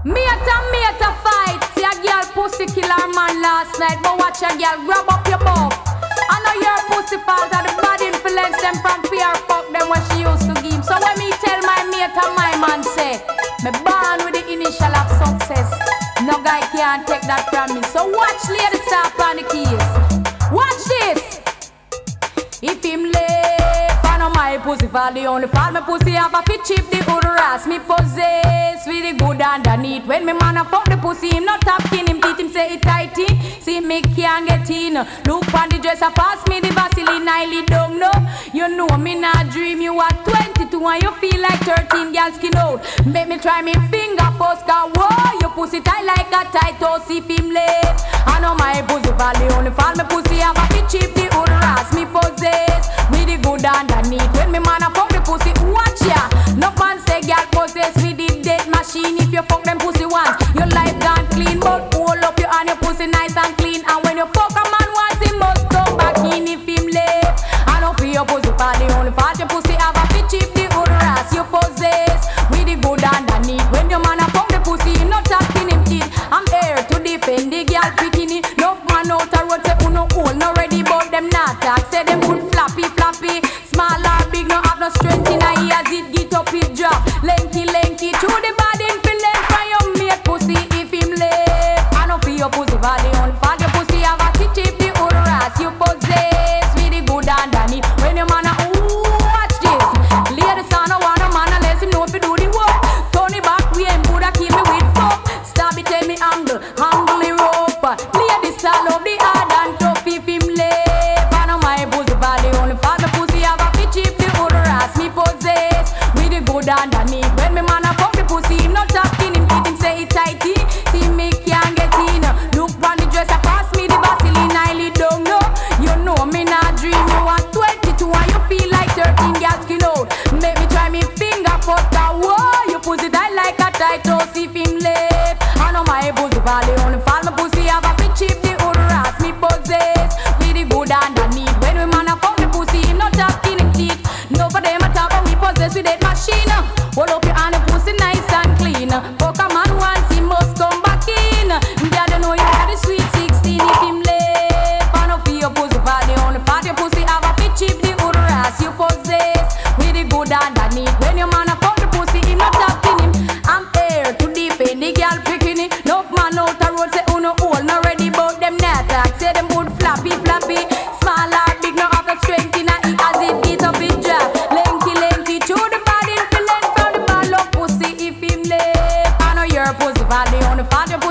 Mate a fight. See a girl pussy kill her man last night, but watch a girl grab up your buff. I know your pussy fault and the bad influence them from fear fuck them when she used to give. So when me tell my mate and my man say, me born with the initial of success. No guy can't take that from me. So watch lady stop on the keys. Watch this. If him left, I know my pussy fall. The only fall my pussy have a fit chip. The other ass me possess with the good underneath. When me man a fuck the pussy, him not tapping him teeth. Him say it tighty. See me can't get in. Look on the dress, I pass me the Vaseline. I lead down no. You know me not dream. You are 22 and you feel like 13 girls skin out. Make me try me finger first. Cause whoa, your pussy tight like a tight toast. If him left, I know my pussy fall. The only fall my pussy have a fit chip. The other ass me possess with the good underneath. When me man a fuck the pussy, watch ya. No man say girl possess with the dead machine. If you fuck them pussy once, your life gone clean. But hold up your hand, your pussy nice and clean. And when you fuck a man once, he must come back in. If him left, I don't feel your pussy for the only fault your pussy have a fit chip. The other ass you possess with the good underneath. When your man a fuck the pussy, he not tapping him teeth. I'm here to defend the girl bikini. No man out a road say uno old, no ready but them not talk. Say them good floppy, small or big, no have no strength in a ears. It get up, it drop, lanky, to the body influence from your mate pussy. If him left, I know for your pussy for the only fault your pussy have a chip. The other ass you possess with the good underneath. When your man a watch this, ladies I no want a man unless him know if you do the work. Turn it back, we ain't Buddha kill me with fuck. Stab it, tell me angle the rope. Ladies I love the hard and tough. If him left, I know my pussy for the only fault the pussy have a fit chip. The other ass me possess with the good underneath. When me man a fuck the pussy, him not talking him teeth. Him say it tighty, see me can't get in. Look on the dress, I pass me the Vaseline. I lead down no. You know me not dream. You are 22 and you feel like 13 girls skin out. Make me try me finger first. Cause whoa, you pussy die like a tight toast. If him left, I know my pussy for the only fall my pussy have a fit chip. The other ass me possess with the good underneath. When we man a fuck the pussy, him not talking him teeth. No for them a talk and we possess with that machine. Hold up your hand, the pussy nice and clean. Fuck a man once, he must come back in. Girl, you know you got the sweet 16. If him left, I know for your pussy for the only fault your pussy have a fit chip. The other ass you possess with the good underneath. When your man a fuck the pussy, him not talking him. I'm here to defend the girl picking it. No man out the road say uno old, no ready but them not talk. Say them good floppy, small or big, no have the strength in a eat as it get up it drop. Lanky, to the body influence from the ball of pussy. If him left, I know your pussy for the only fault your pussy